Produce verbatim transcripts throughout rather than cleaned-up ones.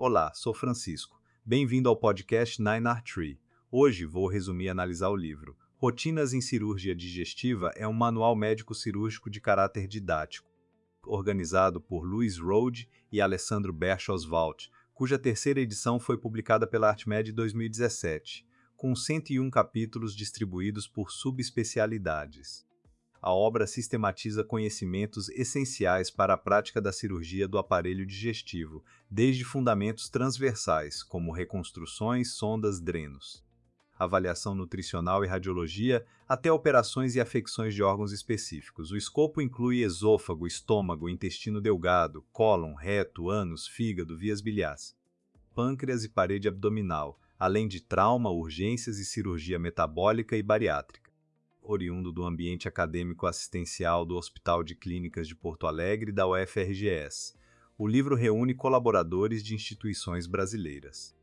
Olá, sou Francisco. Bem-vindo ao podcast nine R Tree. Hoje vou resumir e analisar o livro. Rotinas em Cirurgia Digestiva é um manual médico-cirúrgico de caráter didático, organizado por Louis Rohde e Alessandro Berchoswald, cuja terceira edição foi publicada pela ArtMed em dois mil e dezessete, com cento e um capítulos distribuídos por subespecialidades. A obra sistematiza conhecimentos essenciais para a prática da cirurgia do aparelho digestivo, desde fundamentos transversais, como reconstruções, sondas, drenos, avaliação nutricional e radiologia, até operações e afecções de órgãos específicos. O escopo inclui esôfago, estômago, intestino delgado, cólon, reto, ânus, fígado, vias biliares, pâncreas e parede abdominal, além de trauma, urgências e cirurgia metabólica e bariátrica. Oriundo do ambiente acadêmico assistencial do Hospital de Clínicas de Porto Alegre e da U F R G S. O livro reúne colaboradores de instituições brasileiras.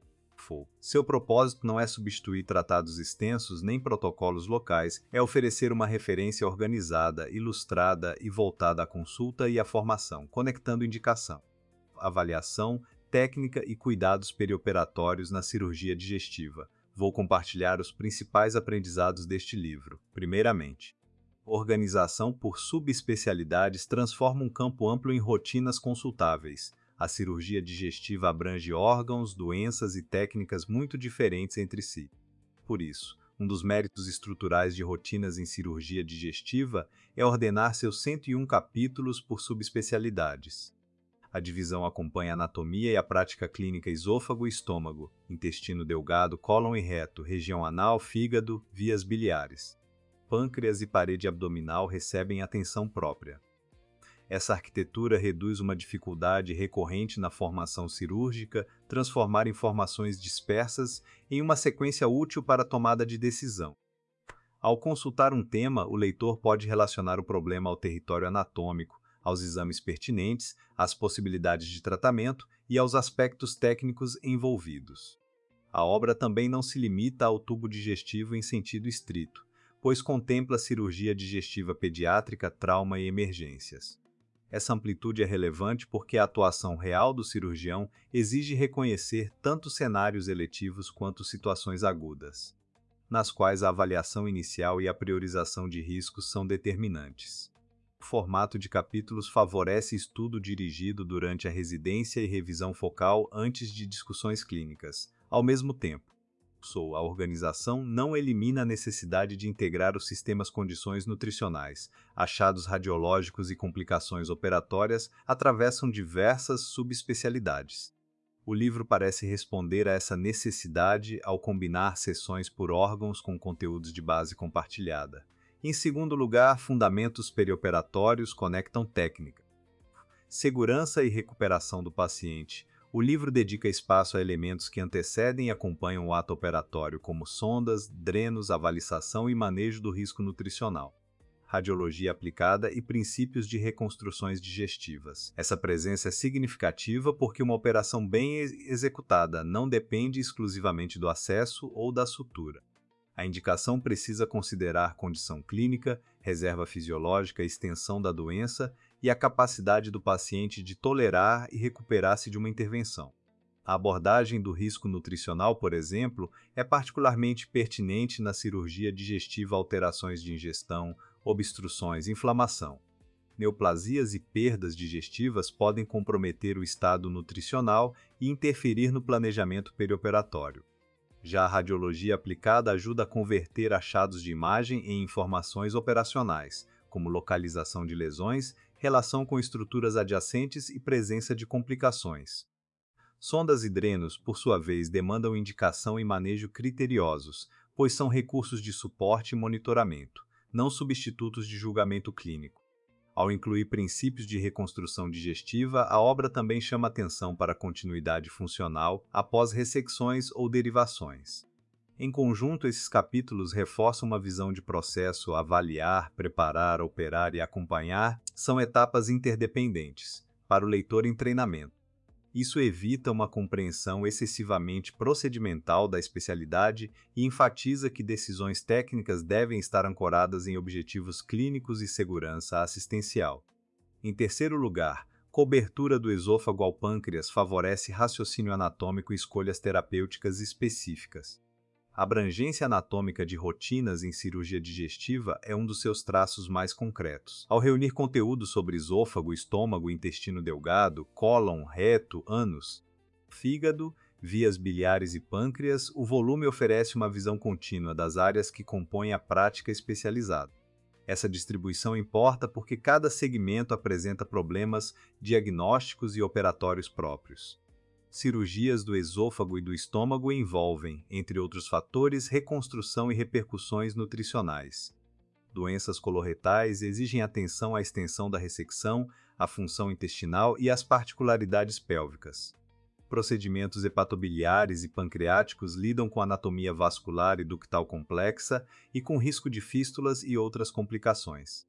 Seu propósito não é substituir tratados extensos nem protocolos locais, é oferecer uma referência organizada, ilustrada e voltada à consulta e à formação, conectando indicação, avaliação, técnica e cuidados perioperatórios na cirurgia digestiva. Vou compartilhar os principais aprendizados deste livro. Primeiramente, organização por subespecialidades transforma um campo amplo em rotinas consultáveis. A cirurgia digestiva abrange órgãos, doenças e técnicas muito diferentes entre si. Por isso, um dos méritos estruturais de rotinas em cirurgia digestiva é ordenar seus cento e um capítulos por subespecialidades. A divisão acompanha a anatomia e a prática clínica esôfago e estômago, intestino delgado, cólon e reto, região anal, fígado, vias biliares. Pâncreas e parede abdominal recebem atenção própria. Essa arquitetura reduz uma dificuldade recorrente na formação cirúrgica, transformar informações dispersas em uma sequência útil para a tomada de decisão. Ao consultar um tema, o leitor pode relacionar o problema ao território anatômico, aos exames pertinentes, às possibilidades de tratamento e aos aspectos técnicos envolvidos. A obra também não se limita ao tubo digestivo em sentido estrito, pois contempla cirurgia digestiva pediátrica, trauma e emergências. Essa amplitude é relevante porque a atuação real do cirurgião exige reconhecer tanto cenários eletivos quanto situações agudas, nas quais a avaliação inicial e a priorização de riscos são determinantes. O formato de capítulos favorece estudo dirigido durante a residência e revisão focal antes de discussões clínicas. Ao mesmo tempo, a organização não elimina a necessidade de integrar os sistemas condições nutricionais. Achados radiológicos e complicações operatórias atravessam diversas subespecialidades. O livro parece responder a essa necessidade ao combinar sessões por órgãos com conteúdos de base compartilhada. Em segundo lugar, fundamentos perioperatórios conectam técnica, segurança e recuperação do paciente. O livro dedica espaço a elementos que antecedem e acompanham o ato operatório, como sondas, drenos, avaliação e manejo do risco nutricional, radiologia aplicada e princípios de reconstruções digestivas. Essa presença é significativa porque uma operação bem executada não depende exclusivamente do acesso ou da sutura. A indicação precisa considerar condição clínica, reserva fisiológica, extensão da doença e a capacidade do paciente de tolerar e recuperar-se de uma intervenção. A abordagem do risco nutricional, por exemplo, é particularmente pertinente na cirurgia digestiva, alterações de ingestão, obstruções, inflamação. Neoplasias e perdas digestivas podem comprometer o estado nutricional e interferir no planejamento perioperatório. Já a radiologia aplicada ajuda a converter achados de imagem em informações operacionais, como localização de lesões, relação com estruturas adjacentes e presença de complicações. Sondas e drenos, por sua vez, demandam indicação e manejo criteriosos, pois são recursos de suporte e monitoramento, não substitutos de julgamento clínico. Ao incluir princípios de reconstrução digestiva, a obra também chama atenção para a continuidade funcional após ressecções ou derivações. Em conjunto, esses capítulos reforçam uma visão de processo: avaliar, preparar, operar e acompanhar são etapas interdependentes, para o leitor em treinamento. Isso evita uma compreensão excessivamente procedimental da especialidade e enfatiza que decisões técnicas devem estar ancoradas em objetivos clínicos e segurança assistencial. Em terceiro lugar, Cobertura do esôfago ao pâncreas favorece raciocínio anatômico e escolhas terapêuticas específicas. A abrangência anatômica de rotinas em cirurgia digestiva é um dos seus traços mais concretos. Ao reunir conteúdo sobre esôfago, estômago, intestino delgado, cólon, reto, ânus, fígado, vias biliares e pâncreas, o volume oferece uma visão contínua das áreas que compõem a prática especializada. Essa distribuição importa porque cada segmento apresenta problemas diagnósticos e operatórios próprios. Cirurgias do esôfago e do estômago envolvem, entre outros fatores, reconstrução e repercussões nutricionais. Doenças coloretais exigem atenção à extensão da ressecção, à função intestinal e às particularidades pélvicas. Procedimentos hepatobiliares e pancreáticos lidam com anatomia vascular e ductal complexa e com risco de fístulas e outras complicações.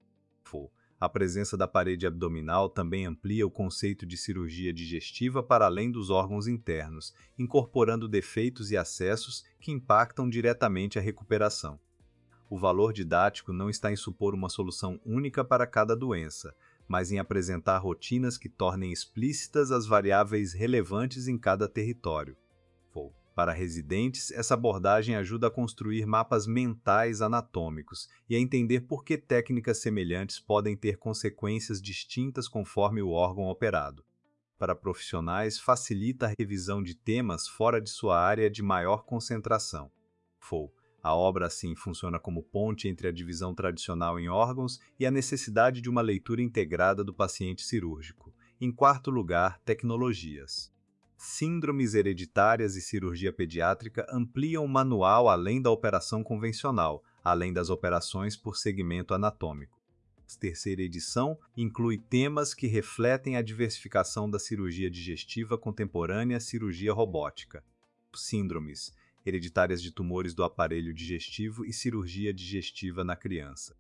A presença da parede abdominal também amplia o conceito de cirurgia digestiva para além dos órgãos internos, incorporando defeitos e acessos que impactam diretamente a recuperação. O valor didático não está em supor uma solução única para cada doença, mas em apresentar rotinas que tornem explícitas as variáveis relevantes em cada território. Para residentes, essa abordagem ajuda a construir mapas mentais anatômicos e a entender por que técnicas semelhantes podem ter consequências distintas conforme o órgão operado. Para profissionais, facilita a revisão de temas fora de sua área de maior concentração. A obra, assim, funciona como ponte entre a divisão tradicional em órgãos e a necessidade de uma leitura integrada do paciente cirúrgico. Em quarto lugar, tecnologias. Síndromes hereditárias e cirurgia pediátrica ampliam o manual além da operação convencional, além das operações por segmento anatômico. A terceira edição inclui temas que refletem a diversificação da cirurgia digestiva contemporânea e cirurgia robótica. Síndromes hereditárias de tumores do aparelho digestivo e cirurgia digestiva na criança.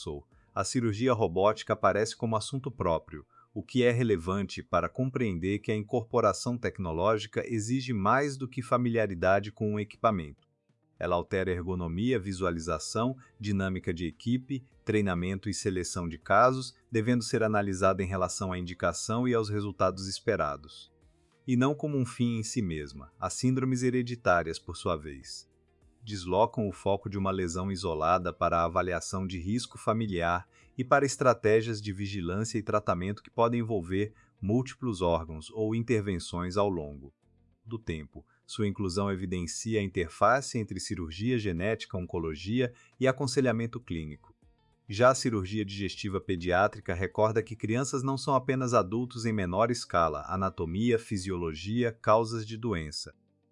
A cirurgia robótica aparece como assunto próprio, o que é relevante para compreender que a incorporação tecnológica exige mais do que familiaridade com o equipamento. Ela altera ergonomia, visualização, dinâmica de equipe, treinamento e seleção de casos, devendo ser analisada em relação à indicação e aos resultados esperados. E não como um fim em si mesma. As síndromes hereditárias, por sua vez, deslocam o foco de uma lesão isolada para a avaliação de risco familiar e para estratégias de vigilância e tratamento que podem envolver múltiplos órgãos ou intervenções ao longo do tempo. Sua inclusão evidencia a interface entre cirurgia genética, oncologia e aconselhamento clínico. Já a cirurgia digestiva pediátrica recorda que crianças não são apenas adultos em menor escala, anatomia, fisiologia, causas de doença.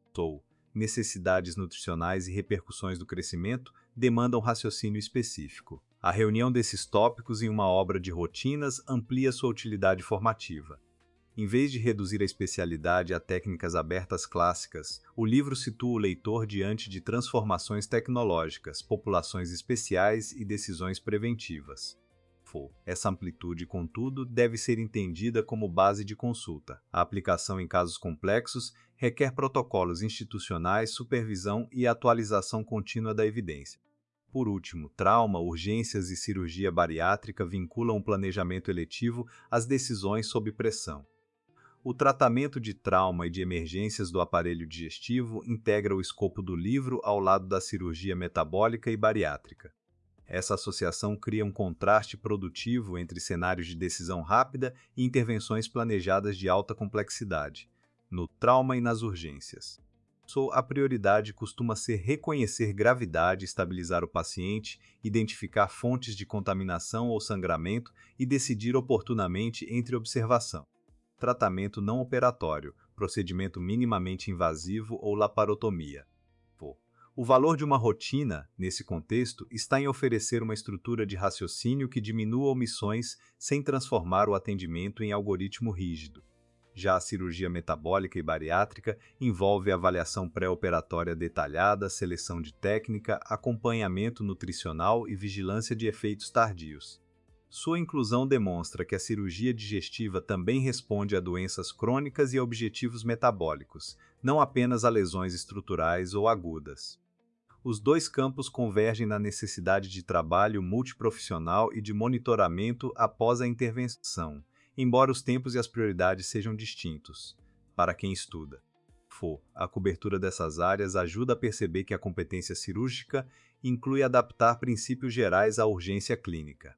Necessidades nutricionais e repercussões do crescimento demandam raciocínio específico. A reunião desses tópicos em uma obra de rotinas amplia sua utilidade formativa. Em vez de reduzir a especialidade a técnicas abertas clássicas, o livro situa o leitor diante de transformações tecnológicas, populações especiais e decisões preventivas. Essa amplitude, contudo, deve ser entendida como base de consulta. A aplicação em casos complexos requer protocolos institucionais, supervisão e atualização contínua da evidência. Por último, trauma, urgências e cirurgia bariátrica vinculam o planejamento eletivo às decisões sob pressão. O tratamento de trauma e de emergências do aparelho digestivo integra o escopo do livro ao lado da cirurgia metabólica e bariátrica. Essa associação cria um contraste produtivo entre cenários de decisão rápida e intervenções planejadas de alta complexidade, no trauma e nas urgências. A prioridade costuma ser reconhecer gravidade, estabilizar o paciente, identificar fontes de contaminação ou sangramento e decidir oportunamente entre observação, tratamento não operatório, procedimento minimamente invasivo ou laparotomia. O valor de uma rotina, nesse contexto, está em oferecer uma estrutura de raciocínio que diminua omissões sem transformar o atendimento em algoritmo rígido. Já a cirurgia metabólica e bariátrica envolve avaliação pré-operatória detalhada, seleção de técnica, acompanhamento nutricional e vigilância de efeitos tardios. Sua inclusão demonstra que a cirurgia digestiva também responde a doenças crônicas e a objetivos metabólicos, não apenas a lesões estruturais ou agudas. Os dois campos convergem na necessidade de trabalho multiprofissional e de monitoramento após a intervenção, embora os tempos e as prioridades sejam distintos. Para quem estuda F O, a cobertura dessas áreas ajuda a perceber que a competência cirúrgica inclui adaptar princípios gerais à urgência clínica,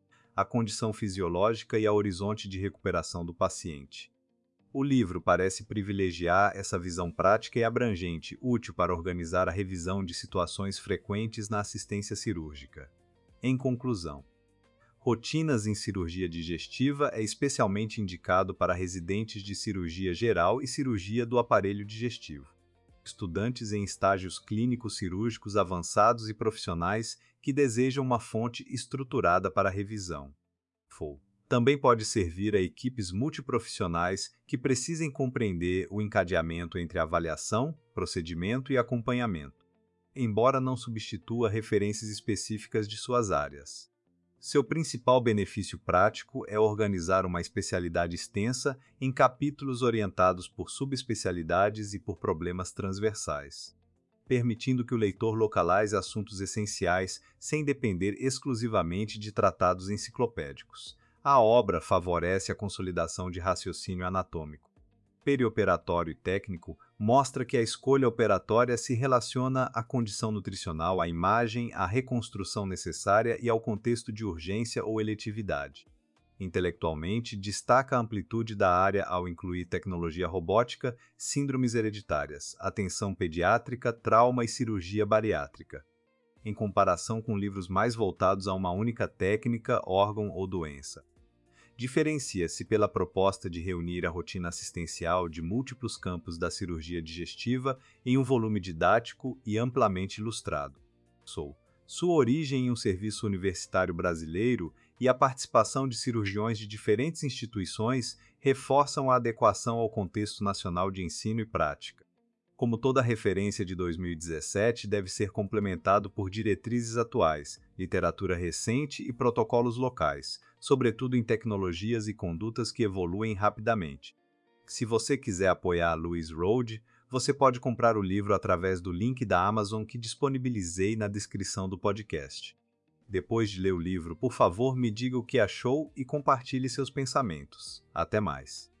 a condição fisiológica e ao horizonte de recuperação do paciente. O livro parece privilegiar essa visão prática e abrangente, útil para organizar a revisão de situações frequentes na assistência cirúrgica. Em conclusão, Rotinas em Cirurgia Digestiva é especialmente indicado para residentes de cirurgia geral e cirurgia do aparelho digestivo, estudantes em estágios clínicos cirúrgicos avançados e profissionais que desejam uma fonte estruturada para a revisão. F O. Também pode servir a equipes multiprofissionais que precisem compreender o encadeamento entre avaliação, procedimento e acompanhamento, embora não substitua referências específicas de suas áreas. Seu principal benefício prático é organizar uma especialidade extensa em capítulos orientados por subespecialidades e por problemas transversais, permitindo que o leitor localize assuntos essenciais sem depender exclusivamente de tratados enciclopédicos. A obra favorece a consolidação de raciocínio anatômico, perioperatório e técnico, mostra que a escolha operatória se relaciona à condição nutricional, à imagem, à reconstrução necessária e ao contexto de urgência ou eletividade. Intelectualmente, destaca a amplitude da área ao incluir tecnologia robótica, síndromes hereditárias, atenção pediátrica, trauma e cirurgia bariátrica, em comparação com livros mais voltados a uma única técnica, órgão ou doença. Diferencia-se pela proposta de reunir a rotina assistencial de múltiplos campos da cirurgia digestiva em um volume didático e amplamente ilustrado. Sou. Sua origem em um serviço universitário brasileiro e a participação de cirurgiões de diferentes instituições reforçam a adequação ao contexto nacional de ensino e prática. Como toda referência de dois mil e dezessete, deve ser complementado por diretrizes atuais, literatura recente e protocolos locais, sobretudo em tecnologias e condutas que evoluem rapidamente. Se você quiser apoiar a Louise Road, você pode comprar o livro através do link da Amazon que disponibilizei na descrição do podcast. Depois de ler o livro, por favor, me diga o que achou e compartilhe seus pensamentos. Até mais!